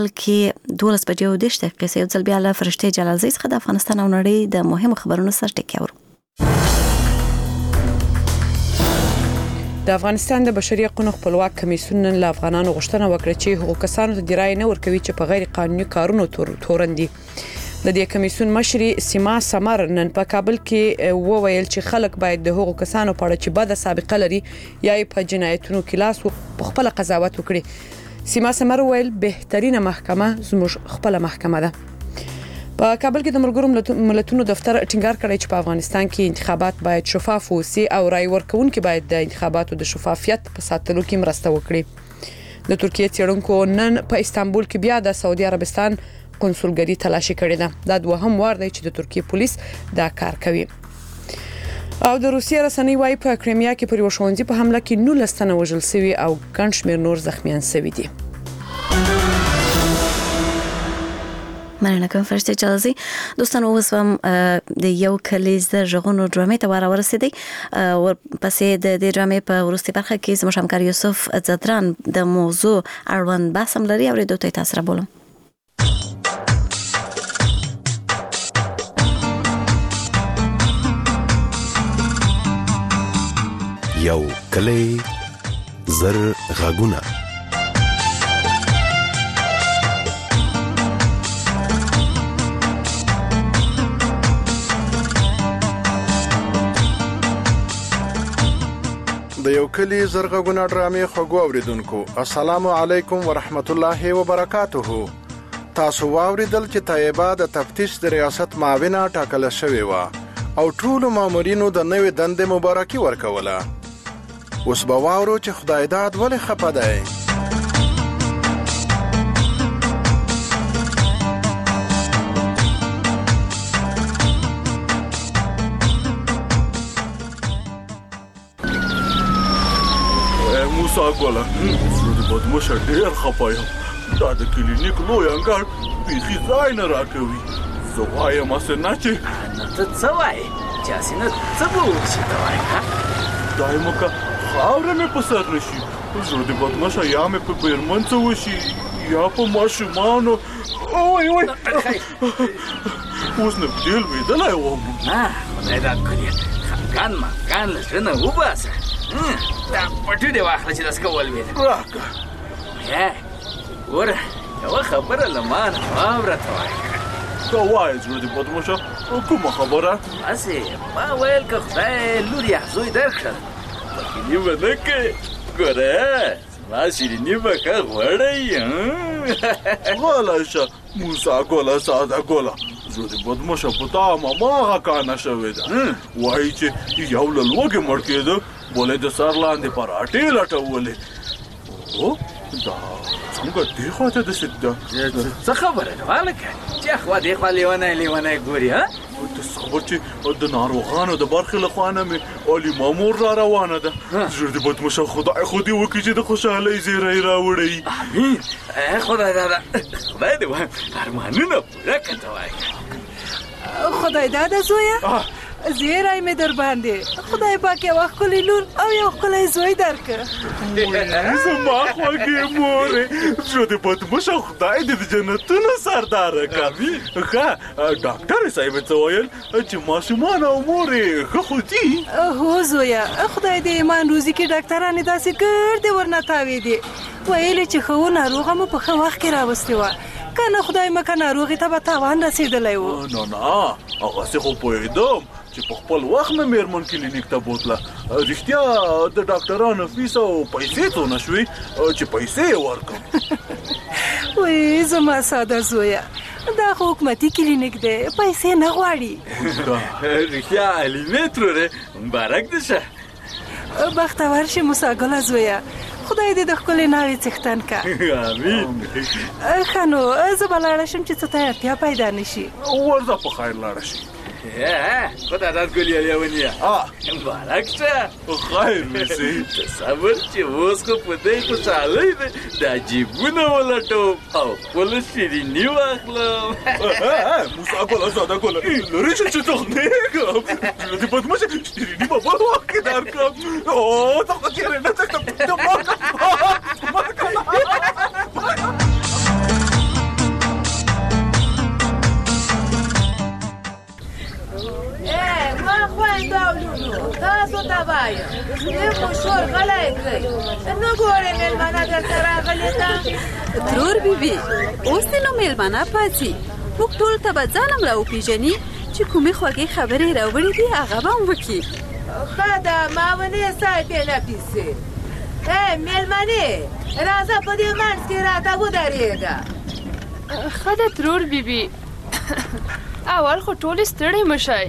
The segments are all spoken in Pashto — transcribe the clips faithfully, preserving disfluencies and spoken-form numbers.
کې دولس بجې او دېرش دقیقې یو ځل بیا له فرشتې جلالزۍ څخه د افغانستان او نړۍ د مهمو خبرونو سره ټکي اورو. د افغانستان د بشري حقوقو خپلواک کمیسیون نن له افغانانو غوښتنه وکړه چې هغو کسانو ته د رایې نه ورکوي چې په غیر قانوني کارونو تورن دي. د دې کمیسیون مشري سیما سمر نن په کابل کې وویل چې خلک باید د هغو کسانو په اړه چې بده سابقه لري یا په جنایتونو کې لاس په خپل قضاوت وکړي. سیما سمر ویل بهترینه محکمه زموږ خپل محکمه ده. په کابل کې د ملګرو ملتونو دفتر ټینګار کړی چې په افغانستان کې انتخابات باید شفاف وي او رای ورکونکي باید د انتخاباتو د شفافیت په ساتلو کې مرسته وکړي. د ترکیه څېړونکو نن په استانبول کې بیا د سعودي عربستان کنسولګری تلاشي کړې ده. دا دوهم وار دی چې د ترکیه پولیس دا کار کوي. او د روسیې رسنۍ وايي په کریمیا کې پر یو ښوونځي په حمله کې نولس تنه وژل شوي او ګڼ شمېر نور زخمیان شوي دي. مننه کوم فرشته جلالزۍ. دوستانو اوس هم د یو کلیز د ژغونو ډرامې ته واره ورسېدی. ورپسې د دې ډرامې په وروستۍ برخه کې زموږ همکار یوسف زدران د موضوع اړوند بحث هم لري. اورېدو ته تاسو را بولم. یو کلی زر غاګونه. د یو کلی زرغونه ډرامې خوږو اوریدونکو السلام علیکم ورحمت الله وبرکاتہ. تاسو واوریدل چې طیبه د تفتیش د ریاست معاونه ټاکل شوې و او ټول مامورینو د نوې دندې مبارکي ورکوله. اوس به واورو چې خدای داد ولې خپه دی. موسی ګوله زه د بدمشه ډېر خپه یم. دا د کلینیک لوی انګړ بیخي ځای نه راکوي. زه وایم اسنه چې نو ته څه وایې چې اسنه څه به وکړي ته وایې دا یې مکه خاوره مې په سر نه شي. زه د بدمشه یا مې په بیرمن څه وشي یا په ماشومانو. اوی اوی اوس نه بدې لوېدلی وم. نه خدای داد کړي خفګان مفګان له زړه نه وباسه. دا پټي دې واخله چې داسې ولوېده. راکړه ګوره یوه خبره له ما نه واوره ته وایه. ته وایه زړه دې بدمشه کومه خبره؟ هسې ما ویل که خدای لور یا زوی درکړل بخیلي به نه کوې. ګوره زما شیریني به ښه غوړی. غلی شه موسی ګوله ساده ګوله. زه د بدمشه په تا هماغه کانه شوې ده. وایي چې یو له لوږې مړ کېده بولې د سر لاندې پراټې لټولې. او دا څنګه دې خواته داسې ده؟ څه خبره ده هلکه چې خوا دې خوا لیونی لیونی ګوري. ته صبر چې د ناروغانو د برخې له خوا نه مې علیمه مور را روانه ده. زه د بدمشه خدای خو دې وکړي چې د خوشحالۍ زیری راوړئ. امین. خدای داده خدای دې وایم ارمانونه پوره کړه ته وایه. خدای داده زویه زیری مې در باندې خدای پاک یو ښکلی لور او یو ښکلی زوی درکړه. زما خوږې مورې زه د بدمشه خدای دې د جنتونو سرداره کړه. ښه ډاکټر صاحب څه ویل چې ماشومان او مورې ښه خو دي؟ هو زویه خدای دې ایمان روزي کې ډاکټرانې داسې ګردې ورنه تاوېدې. ویلې چې ښه و ناروغه مو په ښه وخت کې راوستې وه که نه خدای مکه ناروغې ته به تاوان رسېدلی و. نه نه هغسې خو پوهېدم چې په خپل وخت مې میرمن کلینیک ته بوتله. رښتیا د ډاکټرانو فیس او پیسې څونه شوې چې پیسې یې ورکړم. وی زما ساده زویه دا خو حکومتي کلینیک دی پیسې نه غواړي. رښتیا علیمې ترورې مبارک دې شه. بختور شې موسی ګله زویه خدای دې د ښکلې ناوې څښتن که. امین. ښه نو زه به لاړه شم چې څه ته اړتیا پیدا نه شي. ورځه په خیر لاړه شي. خدای داد ګلې لیونیه مبارک شه. خیر وسې. تصور چې اوس خو په دې خوشحالۍ دی دا جیبونه ولټوم او خپله شیریني واخلم. موسی ګله ساده ګله لرې شه چې تخنېږم. د بدمشه شیریني به بل وخت کې درکړم. او ته خو چېرې نه څښم. وایم خدای مو شور غلی کړئ نو ګورې مېلمانه درته راغلې ده ترور بیبي اوس دې نو مېلمانه پاڅي موږ ټول ته به ځانم را وپېژني چې کومې خوږې خبرې راوړې دي هغه به هم وکړي ښه ده ماونې صاحبې نفیسې ای مېلمنې راځه په دې منځ کې راته ودرېږه ښه ده ترور بیبي اول خو ټولې ستړې مه شئ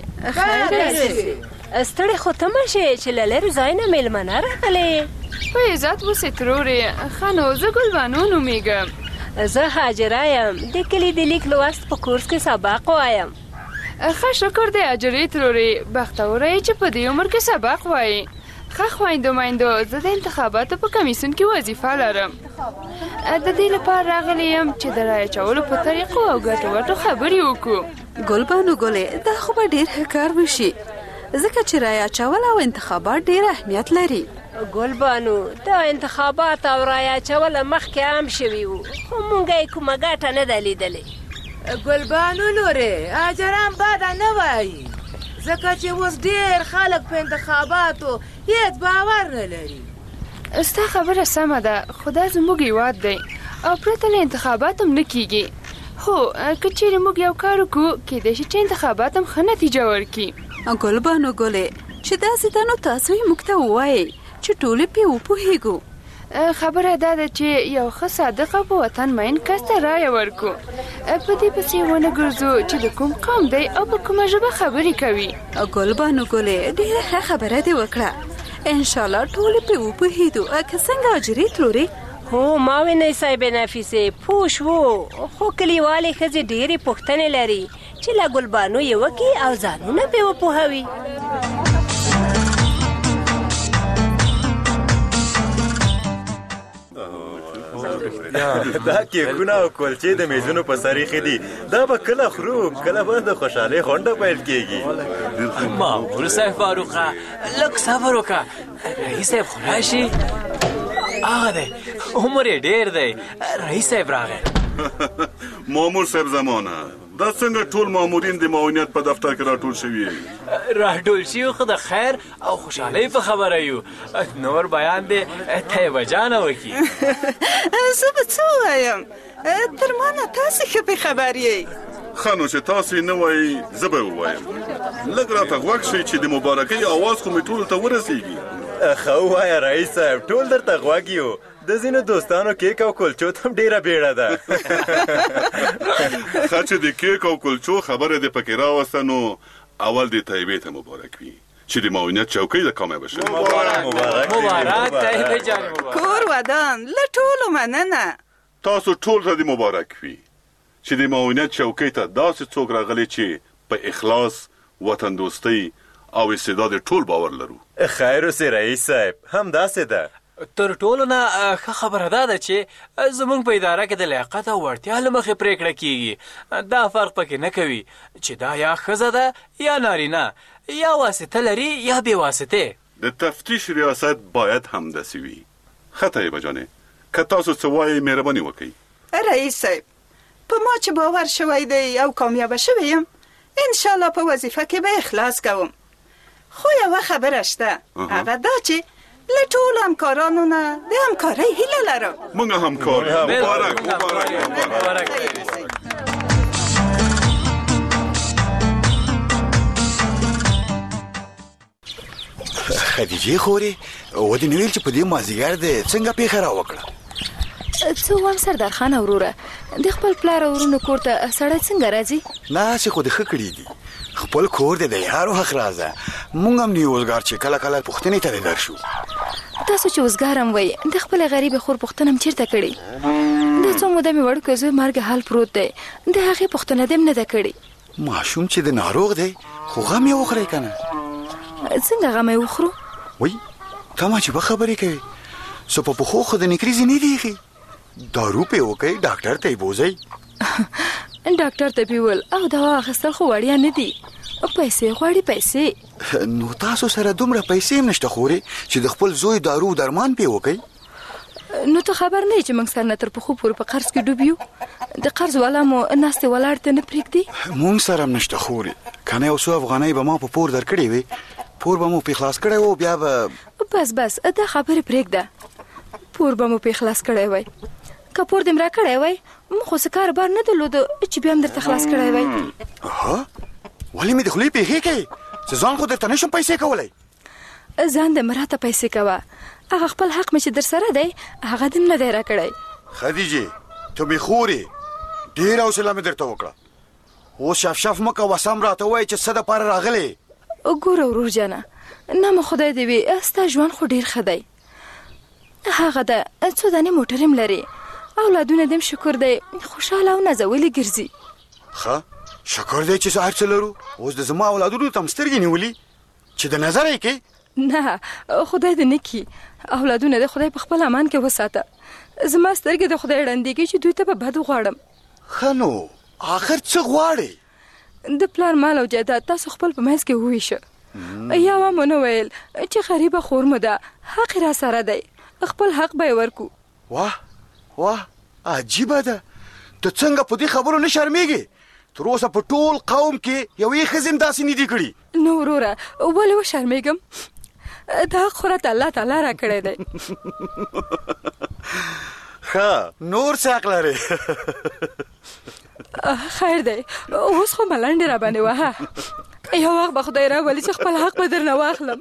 ستړې خو ته مه شې چې له لرې ځای نه مېلمانه راغلې په عزت اوسې ترورې ښه نو زه ګلبانو نومېږم زه حاجره یم د کلي د لیک لوست په کورس کې سبق وایم ښه شکر دی حاجرې ترورې بختوره یې چې په دې عمر کې سبق وایي ښه خویندو میندو زه د انتخاباتو په کمیسیون کې وظیفه لرم د دې لپاره راغلی یم چې د رایې اچولو په طریقو او ګټو وټو خبرې وکړو ګلبانو ګلې دا خو به ډېر ښه کار وشي ځکه چې رایې اچول او انتخابات ډېر اهمیت لري ګلبانو دا انتخابات او رایې اچول مخکې عام شوي وو خو مونږ یې کومه ګټه نه ده لیدلې ګلبانو لورې حاجران بده نه وایي ځکه چې اوس ډېر خلک په انتخاباتو هېڅ باور نه لري ستا خبره سمه ده خو دا زموږ هېواد دی او پرته له انتخابات هم نه کیږي خو که چیرې موږ یو کار وکړو کیدای شي چې انتخابات هم ښه نتیجه ورکړي ګلبانو ګلې چې داسې ده نو تاسو یې موږ ته ووایئ چې ټولې پرې وپوهېږو خبره دا ده چې یو ښه صادق او په وطن مین کس ته رایه ورکړو په دې پسې ونه ګرځو چې د کوم قوم دی او په کومه ژبه خبرې کوي ګلبانو ګلې ډېره ښه خبره دې وکړه انشاءالله ټولې پرې وپوهېدو که څنګه حاجرې ترورې هو ما وینئ صاحبې نفیسې پوه شوو خو کلیوالې ښځې ډېرې پوښتنې لري چې له ګلبانو یې وکړي او ځانونه پرې وپوهوي دا کیکونه او کلچې د میزونو په سر ایښي دي دا به کله خورو کله به د خوشحالۍ غونډه پیل کېږي مامور صاحب فاروقه لږ صبر وکړه رئیس صاحب خو راشي هغه دی عمر یې ډېر دی رئیس صاحب راغی مامور صاحب زمانه دا څنګه ټول مامورین د معاونیت په دفتر کې راټول شوي راټول شوي خو د خیر او خوشحالۍ په خبره یو نور بیان دی طیبه جانه وکړي زه به څه ووایم تر ما نه تاسې ښه پې خبر یې ښه نو چې تاسې نه وایي زه به ووایم لږ راته غوږ شئ چې د مبارکۍ اواز خو مې ټولو ته ورسېږي ښه ووایه رئیس صاحب ټول درته غوږ یو د ځینو دوستانو کیک او کلچو ته هم ډېره بیړه ده ښه چې د کیک او کلچو خبره دې پکې راوسته نو اول دې طیبې ته مبارک وي چې د معاونیت چوکۍ د کامیابه شوې مبارک طیبې جانې مبارک کور ودان له ټولو مننه تاسو ټول ته دې مبارک وي چې د معاونیت چوکۍ ته داسې څوک راغلی چې په اخلاص وطن دوستۍ او استعداد ټول باور لرو خیر اوسې رئیس صاحب همداسې ده تر ټولو نه ښه خبره دا ده چې زموږ په اداره کې د لیاقت او وړتیا له مخې پرېکړه کېږي دا فرق پکې نه کوي چې دا یا ښځه ده یا نارینه یا واسطه لري یا بې واسطې د تفتیش ریاست باید همداسې وي ښه طیبه جانې که تاسو څه وایئ مهرباني وکئ رئیس صاحب په ما چې باور شوی دی او کامیابه شوی یم انشاءالله په وظیفه کې به اخلاص کوم خو یوه خبره شته هغه دا چې له ټولو همکارانو نه د همکارۍ هیله لرم موږ همکار مبارک مبارک خدیجې خورې ودې نه ویل چې په دې مازدیګر دې څنګه پېښه راوکړه څه ووایم سردار خان وروره د خپل پلار او ورونو کور ته سړی څنګه راځي ناسې خو دې ښه کړي دي خپل کور دې د یارو حق رازه مونږ هم نه اوزګار چې کله کله پوښتنې ته دې درشو تاسو چې اوزګار هم وایي د خپلې غریبې خور پوښتنه هم چېرته کړې د څو موده مې وړوکی زوی مرګ حال پروت دی د هغې پوښتنه دې هم نه ده کړې ماشوم چې د ناروغ دی خو غم یې وخورئ که نه څنګه غم یې وخورو وایي ته ما چې به خبرې کوې څه په پښو خو د نکریزې نه دي ایښي دارو پې وکئ ډاکټر ته یې بوځئ ډاکټر ته پیول او دوا اخیستل خو وړیا نه دي پیسې غواړي پیسې نو تاسو سره دومره پیسې هم نشته خورې چې د خپل زوی دارو درمان پې وکئ نو ته خبر نه یې چې موږ سر نه تر پښو پورې په قرض کې ډوب یو د قرض والا مو ناستې ولاړ ته نه پرېږدي مونږ سره هم نشته خورې که نه یو څو افغانۍ به ما په پور درکړې وې پور به مو په خلاص کړی و بیا به بس بس دا خبرې پرېږده. پور به مو په خلاص کړی وای که پور دې مې راکړی وای مو خو څه کاروبار نه درلوده چې بیا هم درته خلاص کړی وای. ها ولې مې د خولې پېښې کوې چې ځان خو درته نشم پیسې کولی. ځان دې مه راته پیسې کوه. هغه خپل حق مې چې در سره دی هغه دې م نه دی راکړی. خدیجې ته مې خورې ډېره حوصله مې درته وکړه. اوس شف شف مه کوه سم راته ووایې چې څه دپاره راغلې. ګوره ورور جانه نه مو خدای دې وي ستا ژوند خو ډېر ښه دی. هغه ده څو دانې موټر هم لري اولادونه دې هم شکر دی خوشحاله او نازولي ګرځي. ښه شکر دی چې هر څه لرو. اوس د زما اولادونو ته هم سترګې نیولي چې د نظر یې کې. نه خدای دې نه کړي اولادونه دې خدای په خپل امان کې وساته. زما سترګې د خدای ړندېږي چې دوی ته به بد وغواړم. ښه نو آخر څه غواړې؟ د پلار مال او جایداد تاسو خپل په منځ کې وویشه. یا و مو نه ویل چې غریبه خور مو ده حق را سره دی خپل حق به یې ورکو. واه واه عجیبه ده ته څنګه په دې خبرو نه شرمېږې؟ تر اوسه په ټول قوم کې یوې ښځې هم داسې نه دي کړي. نو وروره ولې وشرمېږم؟ دا حق خو راته الله تعالی را کړی دی. ښه نور څه حق لرې؟ خیر دی اوس خو ملنډې را باندې وهه. یو وخت به خدای راولي چې خپل حق به درنه واخلم.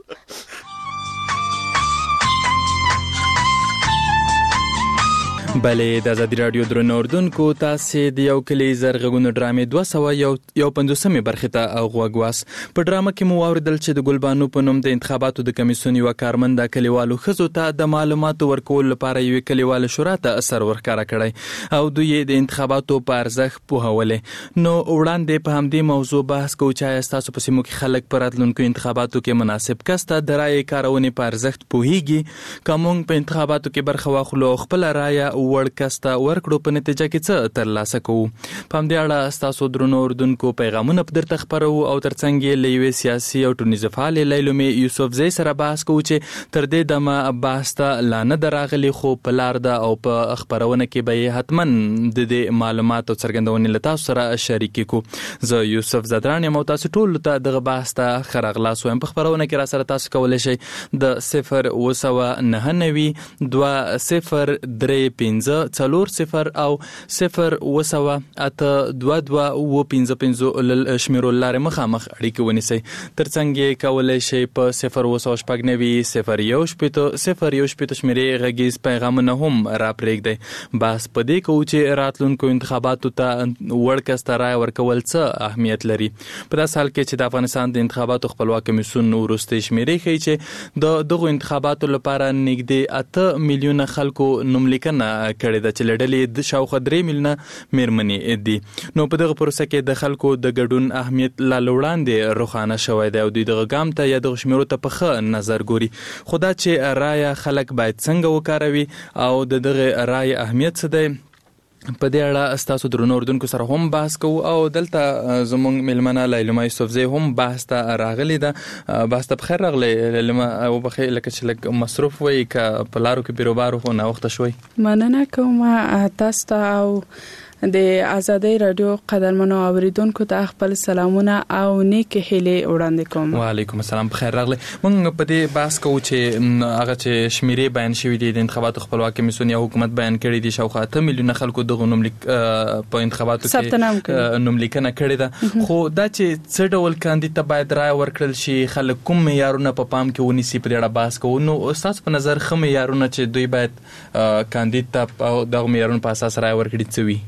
بلې د ازادي راډیو درنو اردوونکو تاسې د یو کلی زرغونو ډرامې دوه سوه یو پنځوسمې برخې ته غوږ واست. په ډرامه کې مو واورېدل چې د ګلبانو په نوم د انتخاباتو د کمیسیون یوه کارمنده کلیوالو ښځو ته د معلوماتو ورکولو لپاره یوې کلیواله شورا ته اثر ورښکاره کړی او دوی د انتخاباتو په ارزښت پوهولې. نو وړاندې په همدې موضوع بحث کوو چې ایا ستاسو په سیمو کې خلک په راتلونکو انتخاباتو کې مناسب کس ته د رایې کارونې په ارزښت پوهیږي؟ که موږ په انتخاباتو کې برخه واخلو او خپله رایه وړ کس ته ورکړو په نتیجه کې څه ترلاسه کوو؟ په همدې اړه ستاسو درنو اردوونکو پیغامونه په درته خپروو او ترڅنګ یې له یوې سیاسي او ټولنیزې فعالې لیلومې یوسفزۍ سره بحث کوو چې تر دې دمه بحث ته لا نه ده راغلې خو په لار ده او په خپرونه کې به یې حتما د دې معلومات او څرګندونې له تاسو سره شریکې کړو. زه یوسف زدران یم او تاسو ټولو ته دغه بحث ته ښه راغلاست وایم. په خپرونه کې را سره تاسو کولی شئ د صفر اوه سوه نهه نوي دوه صفر درې پنځه څلور صفر او صفر اوه سوه اته دوه دوه اوه پنځه پنځه شمیرو لارې مخامخ اړیکې ونیسئ. ترڅنګ یې کولی شئ په صفر اوه سوه شپږ نوي صفر یو شپېته صفر یو شپېته شمیرې غږیز پیغامونه هم را پرېږدئ. بحث په دې کوو چې راتلونکو انتخاباتو ته وړ کس ته رایه ورکول څه اهمیت لري. په داسې حال کې چې د افغانستان د انتخاباتو خپلواک کمیسیون وروستۍ شمیرې ښیي چې د دغو انتخاباتو لپاره نږدې اته میلیونه خلکو نوملیکنه کړې ده چې له ډلې د شاوخوا درې میلیونه میرمنې دي. نو په دغه پروسه کې د خلکو د ګډون اهمیت لا له وړاندې روښانه شوی دی او دوی دغه ګام ته یا دغه شمیرو ته په ښه نظر ګوري. خو دا چې رایه خلک باید څنګه وکاروي او د دغه رایې اهمیت څه دی په دې اړه ستاسو درنو اردوونکو سره هم بحث کوو او دلته زموږ میلمنه لیلما یوسفزۍ هم بحث ته راغلې ده. بحث ته بخیر راغلې لیلما. وبخښئ لکه چې لږ مصروف وئ که په لارو کې بیروبارو خو ناوخته شوئ. مننه کوم تاسو ته او د ازادي رادیو قدرمنو اوریدونکو ته خپل سلامونه او نیک هیلې وړاندې کوم. وعلیکم السلام بخیر راغلی. موږ په دې بحث کوو چې هغه چې شمیرې بیان شوي دي د انتخاباتو خپلواک کمیسیون یا حکومت بیان کړي دي شاوخوا اته میلیونه خلکو دغه نوملیک په انتخاباتو کې نوملیکنه کړې ده. خو دا چې څه ډول کاندید ته باید رایه ورکړل شي خلک کوم معیارونه په پام کې ونیسي په دې اړه بحث کوو. نو ستاسو په نظر ښه معیارونه چې دوی باید کاندید ته دغه معیارونو په اساس رایه ورکړي څه وي؟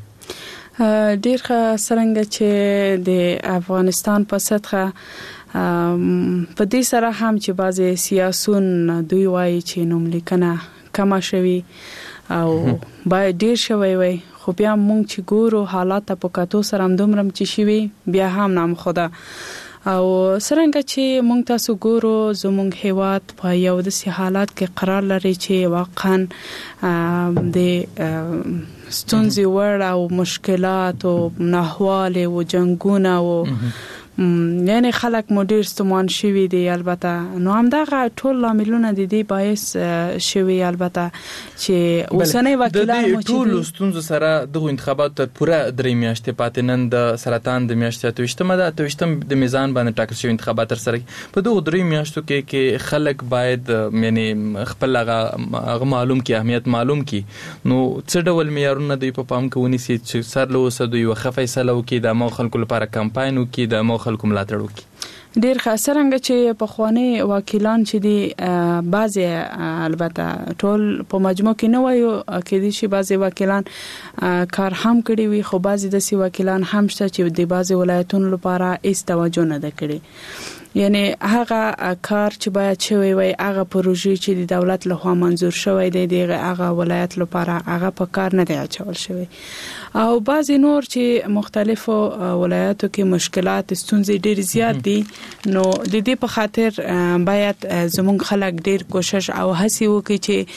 ډیر ښه څرنګه چې د افغانستان په سطحه په دې سره هم چې بعضی سیاسون دوی وایي چې نوملیکنه کمه شوي او باید ډیر شوی وي خو بیا مونږ چې ګورو حالات په کتو سره هم دومره چې شوي بیا هم نام خدا او څرنګه چې مونږ تاسو ګورو زموږ هیواد په یو داسې حالات کې قرار لري چې واقعا د ستونزې وړ او مشکلات او ناهواله او جنگونه او یعنی خلک مو ډیر ستومان شوي دي البته نو همدغه ټول لاملونه د دې باعث شوي البته چې اوسنۍ وکیلان مو چې ټول ستونزو سره دغه انتخابات ته پوره درې میاشتې پاتې نن د سرطان د میاشتې اتوشتمه ده اتوشتم د میزان باندې ټاکل شوی انتخابات تر سره په دغه درې میاشتو کې کې خلک باید یعنی خپل هغه معلوم کی اهمیت معلوم کی نو څه ډول معیارونه دوی په پام کې ونیسي چې سر له اوسه دوی وخت فیصله وکړي د مو خلکو لپاره کمپاین وکړي د مو خلکو ملاتړ وکړي ډیر خاصرنګ چې په خواني وکیلان چې دي بعضي البته ټول په مجموع کې نه وایو کې دي چې بعضي وکیلان کار هم کړی وي خو بعضي د سی وکیلان هم شته چې د بعضي ولایتونو لپاره هیڅ توجه نه ده کړې یعنی هغه کار چې باید شوی وي هغه پروژې چې د دولت لخوا منزور شوی دی دغه هغه ولایت لپاره هغه په کار نه دی اچول شوی او بعضی نور چې مختلفو ولایتو کې مشکلات ستونزې ډېر زیات دي نو د دې په خاطر باید زموږ خلک ډېر کوشش او هڅه وکړي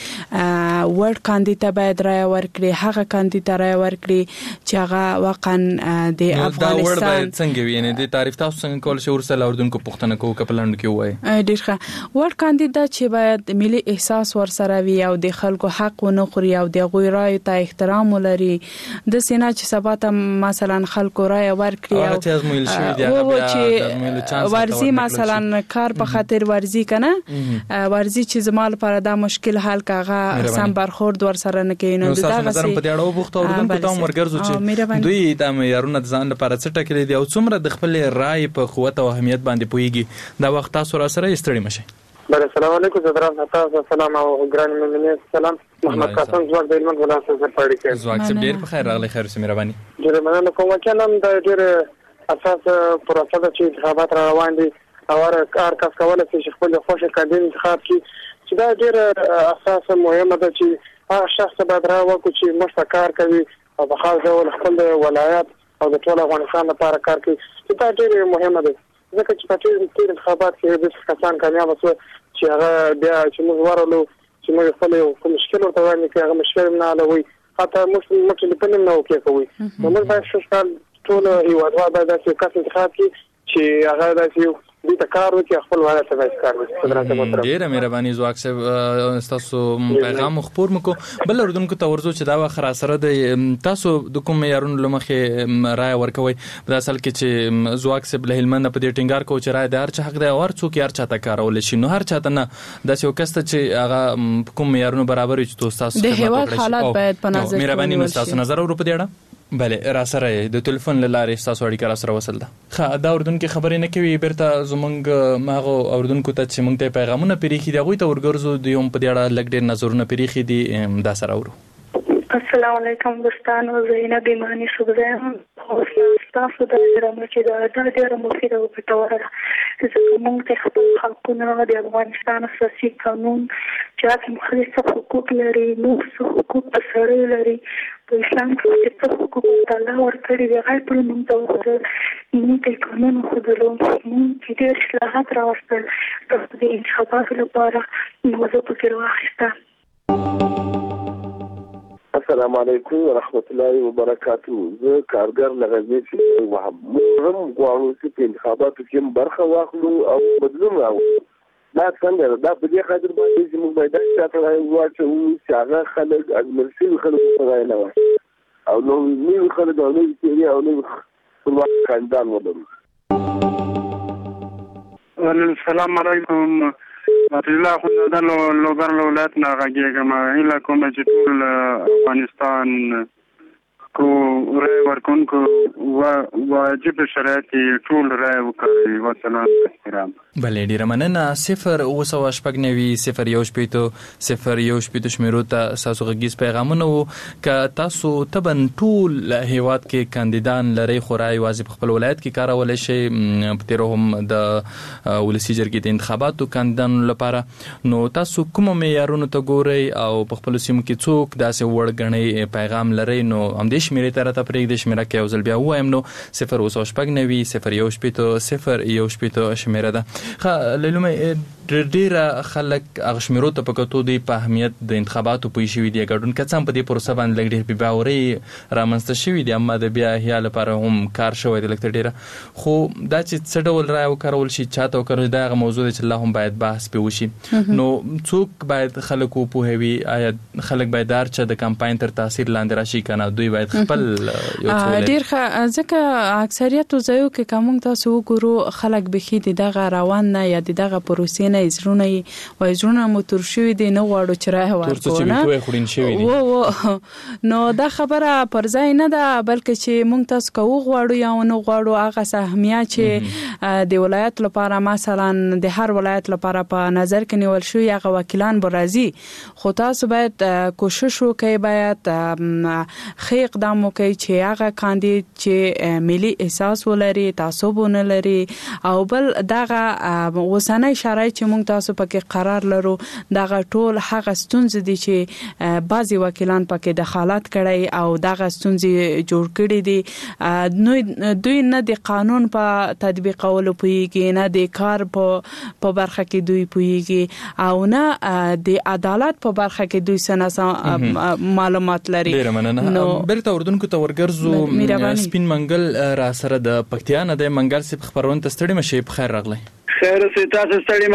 چې ورډ کاندیدا باید رای ورکړي هغه کاندیدا رای ورکړي چې هغه واقعا د افغانستان دا ورډ باید څنګه وي یعنی د تعریف تاسو څنګه کول شي ورسره اردوونکو پښتنه کو کپلند کې وای ډیر ښه ورډ کاندیدا چې باید ملي احساس ورسره وي او د خلکو حق ونه خوري او د غوی رای ته احترام ولري د سینا چې سبا ته مثلا خلکو رای ورکړي او چې ورزي مثلا کار په خاطر ورزي کنه ورزي چې زمال لپاره دا مشکل حل کاغه سم برخورد ورسره نه کوي نو دا غسر په دیړو بوخته اردن ته مرګرزو چې دوی د معیارونو ځان لپاره څه ټکلې دي او څومره د خپل رای په قوت او اهمیت باندې پويږي دا وخت تاسو را سره استړی مشه بله السلام علیکم زدران تاسو سلام او ګران مېلمنې سلام محمد قاسم زواک د علم ولایت څخه پاره کې زواک چې ډیر په خیر راغلی خیر سمې رواني ډیر مننه کوم چې نن د ډیر اساس پروسه د چې انتخابات روان دي او کار کس کول چې خپل خوښه کاندید انتخاب کی چې دا ډیر اساس مهمه ده چې هغه شخص باید راوکړي چې مستقر کوي او په خاص ډول خپل ولایت او د ټول افغانستان لپاره کار کوي چې دا ډیر مهمه ده ځکه چې په ټول انتخابات کې د کسان کامیاب شو چې هغه بیا چې موږ ورلو چې موږ خپل کوم مشکل ورته وایي چې هغه مشکل نه لوي حتی موږ موږ په نوم نه وکړو کوي نو موږ باید څه ټول یو ادوار باید چې کس انتخاب کی چې هغه داسې دې ته کار وکړي خپل ولایت ته کار وکړي ډیره مهرباني زواک صاحب تاسو پیغام خبر مکو بل اردوونکو ته ورزو چې دا وخت را سره د تاسو د کوم معیارونو لمخې رائے ورکوي په اصل کې چې زواک صاحب له هلمند په دې ټینګار کو چې رائے د هر چا حق دی او هر څوک یې هر چاته کارول شي نو هر چاته نه د یو کس ته چې هغه کوم معیارونو برابر وي چې تاسو د هیواد حالات باید په نظر کې مهرباني تاسو نظر ورو په دیړه بله را سره د ټلیفون لارې تاسو اړیکه را سره وصل ده خا دا اردوونکو خبرې نه کوي بیرته زمونږ ماغه اردوونکو ته چې مونږ ته پیغامونه پیریخي دی غوي ته ورګرزو د یوم په دیړه لګ ډیر نظرونه پیریخي دي دا سره ورو السلام علیکم دوستانو زینب ایمانی صبحم خو تاسو د رمو چې دا د ډیره مفیده او ګټوره ده چې موږ ته خپل حقونه د افغانستان اساسي قانون چې مخالف حقوق لري نو حقوق سره لري په اسلام کې څه حقوق الله ورکړي دی غیر پر موږ ته ورته موږ ته قانون خو درلو موږ چې د اصلاحات راوستل د انتخاباتو لپاره موضوع پکې راوخسته السلام علیکم ورحمت الله وبرکاتہ زه کارګر لغزي چې وهم هم غواړم چې په انتخاباتو کې برخه واخلو او بدلون راوړو دا څنګه دا په دې خاطر باندې چې موږ باید دا څه واچو چې هغه خلک اجمرسي خلک په نه وای او نو نو خلک او نو چې او نو خپل کاندان ولرو السلام علیکم الله خو د لوګر ولایت نه راګیږم اله کوم چې ټول افغانستان کو رای ورکونکو واجب شرایط ټول رای وکړي وسلام احترام بلې ډیره مننه صفر او سو شپږ نوي صفر یو شپېتو صفر یو شپېتو شمیرو ته تاسو غږیز پیغامونه وو ک تاسو تبن ټول هیواد کې کاندیدان لري خورای واجب خپل ولایت کې کارول شي په تیر هم د ولسی جرګې د انتخاباتو کاندیدان لپاره نو تاسو کوم معیارونو ته ګورئ او په خپل سیمه کې څوک داسې وړ غنۍ پیغام لري نو هم دې شمیرې ته راته پرېږدي. شمیره کې یو ځل بیا ووایم نو صفر اوه سوه شپږ نوي صفر یو شپېته صفر یو شپېته شمیره ده. ښه لیلومې ډېره خلک هغه شمیرو ته په کتو دی په اهمیت د انتخاباتو پوه شوي دي ګډون که څه هم په دې پروسه باندې لږ ډېر بې باورۍ رامنځته شوي دي اما د بیا احیا لپاره هم کار شوی دی لږ ډېره. خو دا چې څه ډول رایه وکارول شي چاته وکارول دا هغه موضوع دی چې لا هم باید بحث پرې وشي. نو څوک باید خلک وپوهوي آیا خلک باید هر چا د کمپاین تر تاثیر لاندې راشي که نه دوی باید خپل یو څه ډېر ښه ځکه اکثریتو ځایو کې که موږ تاسو وګورو خلک بیخي د دغه روان نه یا د دغه پروسې نه یې زړونه یې وایي زړونه مو تور شوي دي نه غواړو چې رایه ورکړو نو دا خبره پر ځای نه ده بلکې چې موږ تاسو که وغواړو یا ونه غواړو هغه سهمیه چې د ولایت لپاره مثلا د هر ولایت لپاره په نظر کې نیول شوي هغه وکیلان به راځي خو تاسو باید کوشش وکړئ باید ښه اقدام وکړئ چې هغه کاندید چې ملي احساس ولري تعصب ونه لري او بل دغه اوسنۍ شرایط چې موږ تاسو پکې قرار لرو دغه ټول هغه ستونزې دي چې بعضي وکیلان پکې دخالت کړي او دغه ستونزې جوړ کړي دي. دوی نه د قانون په تطبیقولو پوهیږي نه د کار په برخه کې دوی پوهیږي او نه د عدالت په برخه کې دوی څه معلومات لري. ډیره مننه. بیرته اردن کو ته ورګرځو سپین منګل را سره د پکتیا نه د منګل سپ خبرونه ستړي مشه په خیر راغلی. خیر سي تاسو ستړي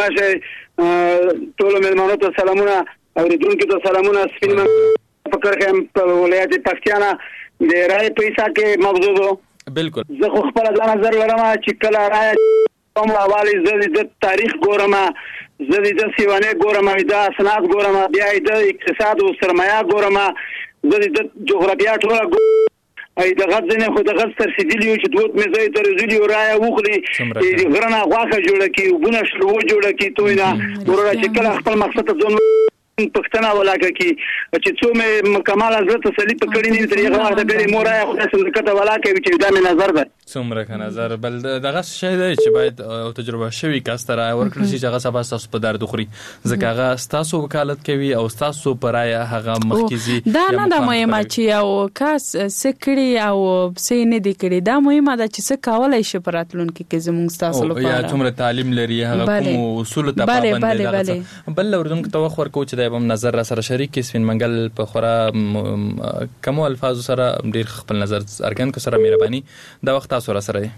مشه ټول مېلمانو ته سلامونه اوریدونکو ته سلامونه. سپین منګل فکر کوم په ولایت پکتیا نه د رای پیسې کې موضوع بالکل زه خو خپل ځان نظر لرم چې کله رای کوم حواله زه د تاریخ ګورم زه د سیوانه ګورم د اسناد ګورم بیا د اقتصاد او سرمایه ګورم زه د جغرافیا ټول ای د غزنه خو د غز تر سیدلی چې دوت مې زې تر زلی راي وخلي غرنا واخه جوړه کی وبونه شلو جوړه کی توینا ورته چې کله خپل مقصد ځون پښتنه ولاګه کی چې څو مې مکمل حضرت تسلی پکړی نه تر هغه وخت به مور راي خو صندوقته ولاګه چې دا مې نظر ده څومره که نظر بل دغه شی دی چې باید او تجربه شوی کس ته رایه ورکړل شي چې هغه سبا ستاسو په درد خوري ځکه هغه ستاسو وکالت کوي او ستاسو په رایه هغه مخکې دا نه د مهمه چې یو کس څه کړي او څه نه دی کړي دا مهمه ده چې څه کولای شي په راتلونکي کې زموږ ستاسو لپاره یا څومره تعلیم لري هغه کوم اصول ته پابند دي. بل اردن ته وخت ورکو چې د نظر را سره شریک کې سپین منګل په خورا کوم الفاظ سره ډیر خپل نظر ارګن کو سره مهرباني دا وخت تاسو را سره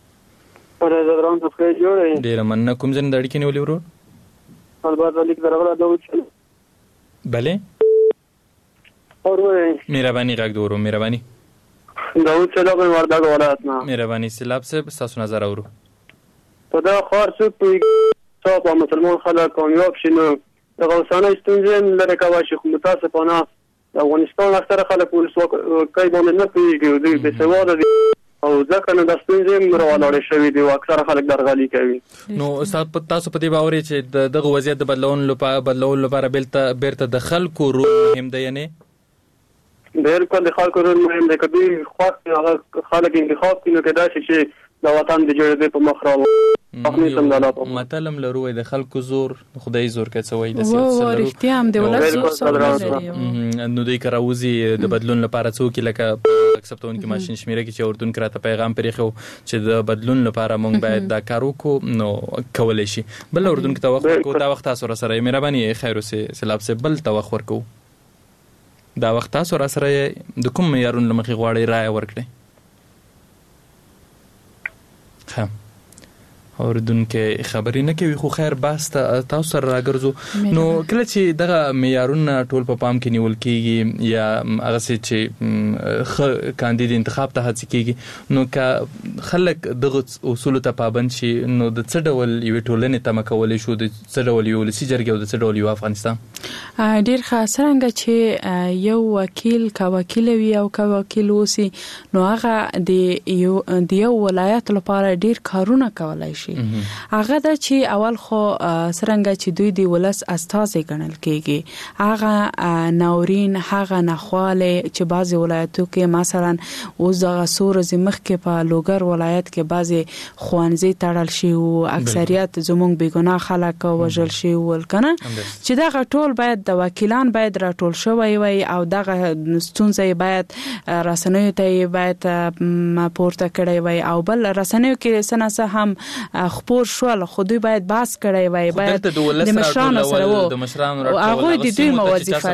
پر زدران څه کوي جوړي ډیر مننه کوم ځین د اړیکې نیولې ورو البته لیک درغله دوه بله اور مهرباني غږ دورو مهرباني داود سلام وردګ ولایت نه مهرباني سلام صاحب تاسو نظر اورو په دا خار څه په څو مسلمان خلک کامیاب شنو د غوسانه ستونزې لري کوا شي خو متاسفانه د افغانستان اکثره خلک ولسواکۍ باندې نه پوهېږي دوی بې سواده دي او ځکه نه د ستونزې راولاړې شوي دي او اکثره خلک درغلي کوي. نو تاسو په دې باور چې دغه وضعیت د بدلون لپاره بیرته د خلکو رول مهم دی یعنې بالکل د خلکو رول مهم دی که دوی خوښ هغه خلک انتخاب کړي نو کېدای شي چې د وطن د جوړېدو په مخ راوړي. متلم لرو د خلکو زور خدای زور کوي څه وایي د سیاست لرو رښتیا هم د ولس زور نو دوی کراوزي د بدلون لپاره څوک لکه اکسپټون کې ماشين شمیره کې چې اردن کراته پیغام پرېخو چې د بدلون لپاره مونږ باید دا کار وکړو نو کولای شي. بل اردن کې توخ ورکو دا وخت تاسو سره مهرباني خیر اوسه سلام سه بل توخ ورکو دا وخت تاسو سره د کوم معیارونو لمخې غواړي رائے ورکړي. ها اوردونکو خبرې نه کوي خو خیر باس تاسو سره راګرځو نو کله چې دغه معیارونه ټول په پام کې نیول کیږي یا هغه چې کاندید انتخاب ته هڅه کیږي نو که خلک دغه اصول ته پابند شي نو د څه ډول یو ټولنې تم کولای شو د څه ډول یو لسی جرګه او د څه ډول یو افغانستان ډیر خاصرنګ چې یو وکیل کا وکیل وي او کا وکیل وسی نو هغه د یو د یو ولایت لپاره ډیر کارونه کولای شي شي هغه د چې اول خو سرنګ چې دوی دی ولس استازي ګڼل کېږي هغه ناورین هغه نخواله چې بعضي ولایتو کې مثلا اوس د سور زمخ کې په لوګر ولایت کې بعضي خوانزي تړل شي او اکثریت زمونږ بیګناه خلک وژل شي ولکنه چې دا ټول باید د وکیلان باید راټول شوی وي او دغه ستونزې باید رسنیو ته باید پورته کړی وي او بل رسنیو کې سناسه هم خبر شول خو دوی باید باس کړی وي باید د مشرانو سره د مشرانو راټول د دوی وظیفه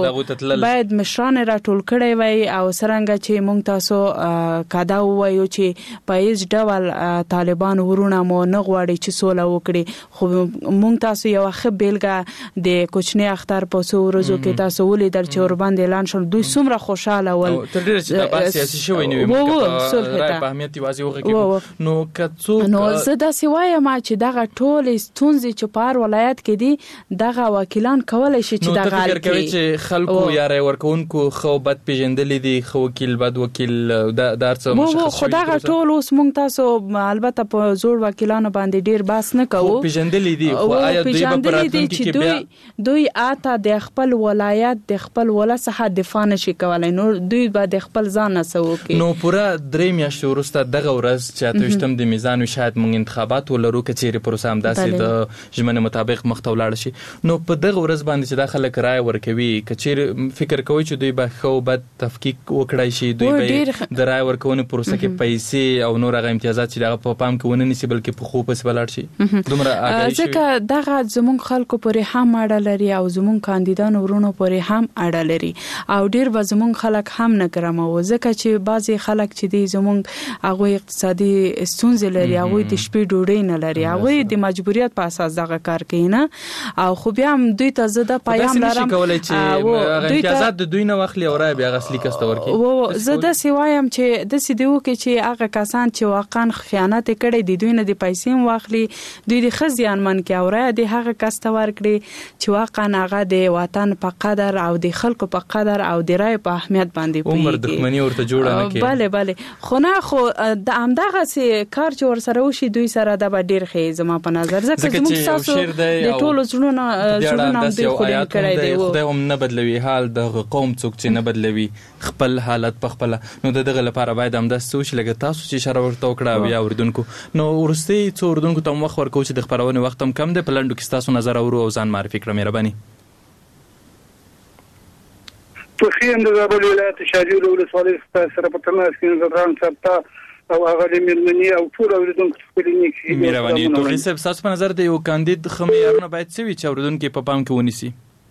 ده باید مشران راټول کړی وي او سرنګ چې مونږ تاسو کادا وایو چې په هیڅ ډول طالبان ورونه مو نه غواړي چې سوله وکړي خو مونږ تاسو یو ښه بیلګه د کوچنی اختر په څو ورځو کې تاسو ولیدل چې ور باندې اعلان شول دوی څومره خوشاله ول تر ډیره چې د سیاسي شوی نه وي رای په اهمیت واځي وغږی نو کڅو نو زه دا سیوایم چې دغه ټول ستونزې چې په هر ولایت کې دي دغه وکیلان کولای شي چې دغه حل کړي چې خلکو یا رای ورکونکو خو بد پیژندلې دي خو وکیل بد وکیل د دارڅ مشخص شوی دغه ټول اوس مونږ تاسو البته په زوړ وکیلانو باندې ډیر باس نه کوو پیژندلې دي خو آیا دوی په راتلونکي کې بیا دوی آتا د خپل ولایت د خپل ولس څخه دفاع نشي کولای نو دوی به د خپل ځان سره وکړي نو پورا درې میاشتې وروسته دغه ورځ چې اتوشتم د میزان او شاید موږ انتخابات ولرو کچېری پروسه هم داسې د ژمنه مطابق مخته ولاړ شي نو په دغه ورځ باندې چې داخله کرای ورکوي کچېری فکر کوي چې دوی به خو بد تفکیک وکړای شي دوی به د رای ورکونې پروسه کې پیسې او نور هغه امتیازات چې دغه په پام کې ونه نیسي بلکې په خو پس ولاړ شي دومره اګای شي ځکه دغه زموږ خلکو پورې هم اړه لري او زموږ کاندیدانو ورونو پورې هم اړه لري او ډیر به زموږ خلک هم نه ګرمو ځکه چې بعضي خلک چې دي زموږ هغه اقتصادي ستونزې لري هغه د شپې ډوډۍ نه لري هغه د مجبوریت په اساس دغه کار کوي نه او خو بیا هم دوی ته زده پیام لرم او امتیازات د دوی نه واخلي او راي بیا غسلی کستور کوي او زه د سیوایم چې د سیدو کې چې هغه کسان چې واقعا خیانت کړي دي دوی نه د پیسې واخلي دوی د خزيان من کې او راي د هغه کستور کړي چې واقعا هغه د وطن په قدر او د خلکو په قدر او د راي په اهمیت باندې پوهیږي عمر دښمنی ورته جوړه نه کوي bale bale خو نه خو د امداغه سي کار چې ور سره وشي دوی سره د ډیر خې زما په نظر ځکه زموږ تاسو د ټولو ژوندونه ژوندونه هم دوی خو دې کړی دی خدای هم نه بدلوي حال د قوم څوک چې نه بدلوي خپل حالت په خپل نو دغه لپاره باید هم د سوچ لګ تاسو چې اشاره ورته وکړه بیا اوردونکو نو ورستي څو اوردونکو ته وخت ورکو چې د خبرونه وخت هم کم دی په لندو کې تاسو نظر اورو او ځان معرفي کړئ مهرباني په خین د زابل ولایت شاجور ولسوالۍ سره په تماس کې زدران سپتا او هغه مېرمنې او ټول اوریدونکو خپل نیک مهرباني توخي صاحب تاسو په نظر د یو کاندید خمیارونه باید څه وي چې اوریدونکو په پام کې ونیسي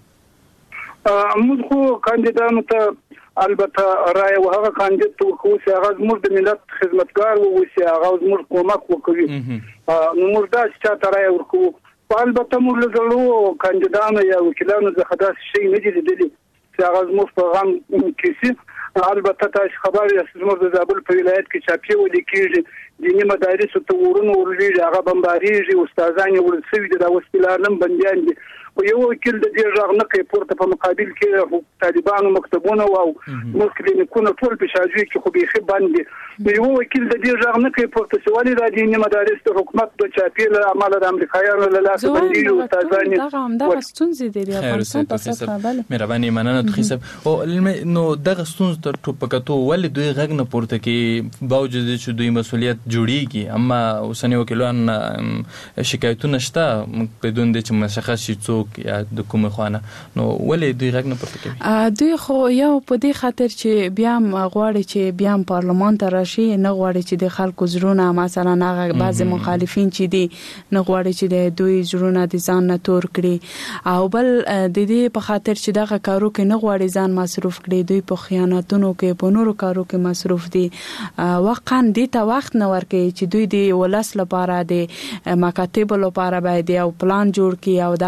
موږ خو کاندیدانو ته البته رائے وهغه کاندید ته خو چې هغه زموږ د ملت خدمتګار وو چې هغه زموږ کومک وکړي نو موږ دا چې تا رائے ورکو البته موږ له زړو کاندیدانو یا وکیلانو څخه دا شی نه دي لیدلي چې هغه زموږ په غم کې سي البته تاسو خبر یاست زموږ د زابل په ولایت کې چاپی ولې کېږي دیني مدارس ته ورونو ورلېږي هغه بمباریږي استادان یې ورسوي د وسپیلانم بنديان دي او یو وکیل د دې ژغ نه کوي پورته په مقابل کې طالبانو مکتبونه او مسکلینه کو نه ټول په شاجوي کې خو به خې باندې یو وکیل د دې ژغ نه کوي پورته سوالي د دیني مدارس ته حکومت د چاپی له عمل د امریکایانو له لاس باندې او استادان دا هم دا ستونزې دي افغانستان په سره بله مهرباني مننه توخي صاحب او نو دغه ستونزې تر ټوپکاتو ولې دوی غږ نه پورته کې باوجود چې دوی مسولیت جوړیږي اما اوسنی وکیلان شکایتونه شته بدون د چې مشخص شي څوک یا د کومه خوانه نو ولې دوی غږ نه پورته کوي دوی خو یو په دې خاطر چې بیا غواړي چې بیا پارلمان ته راشي نه غواړي چې د خلکو زړونه مثلا هغه بعض مخالفین چې دي نه غواړي چې د دوی زړونه د ځان نه تور کړي او بل د دې په خاطر چې دغه کارو کې نه غواړي ځان مصروف کړي دوی په خیانتونو کې په نورو کارو کې مصروف دي واقعا دې ته وخت نه ورکوي چې دوی د ولس لپاره د مکاتب لپاره باید یو پلان جوړ کړي او دغه باید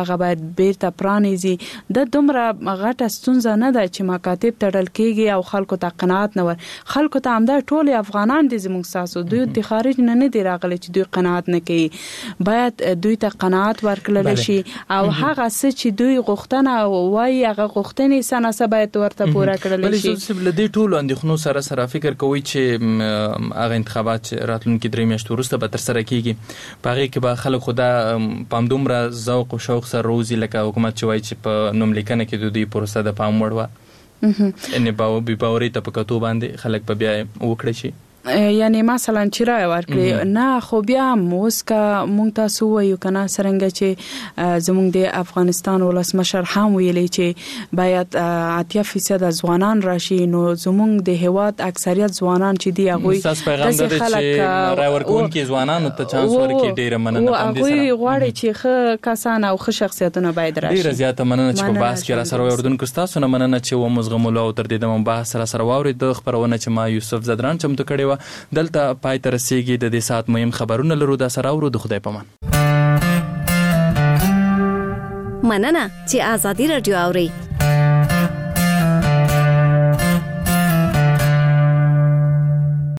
بیرته پرانیزي د دومره غټه ستونزه نه ده چې مکاتب تړل کیږي او خلکو ته قناعت نه ور خلکو ته همدا ټول افغانان دي زموږ ساسو دوی د خارج نه نه دی راغلي چې دوی قناعت نه کوي باید دوی ته قناعت ورکړل شي او هغه څه چې دوی غوښتنه وایي هغه غوښتنې سناسه باید ورته پوره کړل شي. بل دې ټول اندېښنو سره سره فکر کوي چې هغه انتخابات راتلونکي درې میاشتې وروسته به ترسره کیږي په هغې کې به خلک خو دا په همدومره ذوق او شوق سره روزي لکه حکومت چې وایي چې په نوملیکنه کې د دوی پروسه د پام وړ وه یعنې بې باورۍ ته په کتو باندې خلک به بیا وکړی شي یعنی مثلا چې رای ورکړي نه خو بیا اوس که مونږ تاسو وایو که نه څرنګه چې زموږ د افغانستان ولسمشر هم ویلی چې باید اتیا فیصد ځوانان راشي نو زموږ د هیواد اکثریت ځوانان چې دي هغوی ستاسو پیغام دا دی چې رای ورکوونکي ځوانانو ته چانس ورکړي ډېره مننه په همدې سره هغوی غواړي چې ښه کسان او ښه شخصیتونه باید راشي ډېره زیاته مننه چې په بحث کې راسره واوریدونکو ستاسو نه مننه چې ومو زغملو او تر دې دمه بحث راسره واورېد خپرونه چې ما یوسف زدران چمتو کړې وه دلته پای ته رسیږي د دې ساعت مهم خبرونه لرو دا سره اورو د خدای په امان مننه چې آزادي رادیو اوري